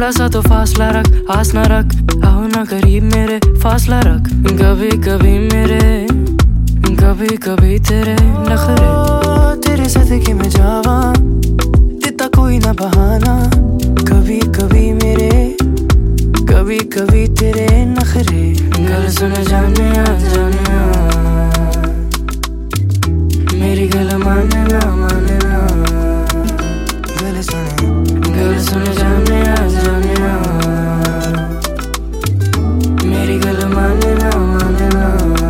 थोड़ा सा तो फासला रख, आस ना रख, आओ ना करीब मेरे, फासला रख। कभी कभी मेरे, कभी कभी तेरे नखरे, तेरे सदके में जावा, देता कोई ना बहाना। कभी कभी मेरे, कभी कभी तेरे नखरे। गल सुन जानिया जानिया, मेरी गल माने ना माने ना। गल सुन जानिया जानिया, मेरी गल माने ना माने ना।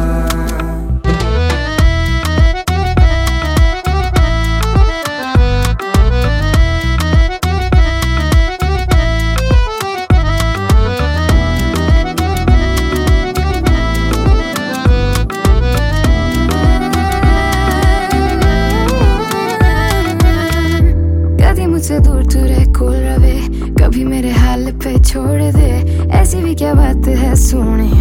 मुझसे दूर तू रह, कोल रवे, कभी मेरे हाल पे छोड़ दे। ऐसी भी क्या बात है सोने,